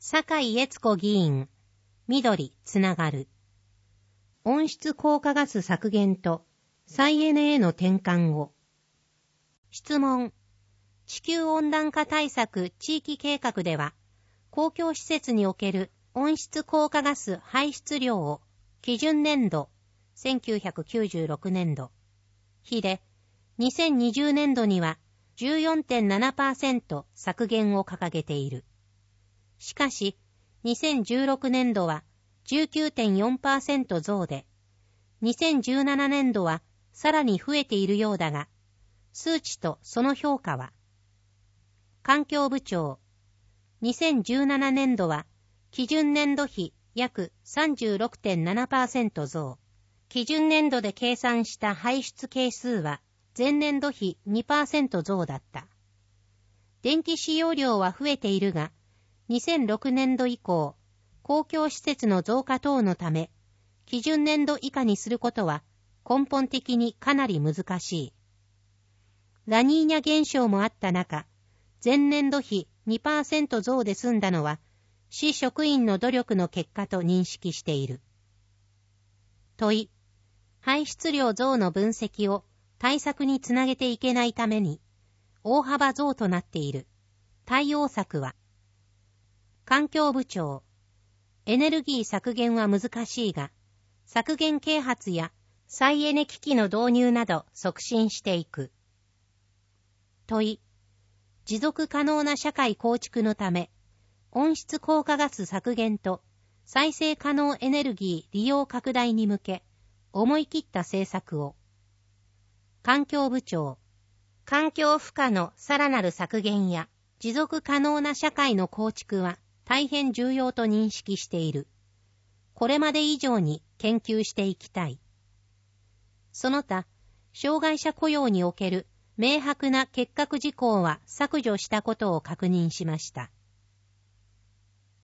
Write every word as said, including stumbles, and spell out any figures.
坂井悦子議員、緑つながる。温室効果ガス削減と再エネへの転換を。質問。地球温暖化対策地域計画では、公共施設における温室効果ガス排出量を基準年度、せんきゅうひゃくきゅうじゅうろくねんど比で、にせんにじゅうねんどには じゅうよんてんななパーセント 削減を掲げている。しかし、にせんじゅうろくねんどは じゅうきゅうてんよんパーセント 増で、にせんじゅうななねんどはさらに増えているようだが、数値とその評価は、環境部長、にせんじゅうななねんどは基準年度比約 さんじゅうろくてんななパーセント 増、基準年度で計算した排出係数は前年度比 にパーセント 増だった。電気使用量は増えているが、にせんろくねんど以降、公共施設の増加等のため、基準年度以下にすることは根本的にかなり難しい。ラニーニャ現象もあった中、前年度比 にパーセント 増で済んだのは、市職員の努力の結果と認識している。問い。排出量増の分析を対策につなげていけないために、大幅増となっている。対応策は。環境部長。エネルギー削減は難しいが、削減啓発や再エネ機器の導入など促進していく。問い。持続可能な社会構築のため、温室効果ガス削減と再生可能エネルギー利用拡大に向け、思い切った政策を。環境部長。環境負荷のさらなる削減や持続可能な社会の構築は大変重要と認識している。これまで以上に研究していきたい。その他、障害者雇用における明白な欠格事項は削除したことを確認しました。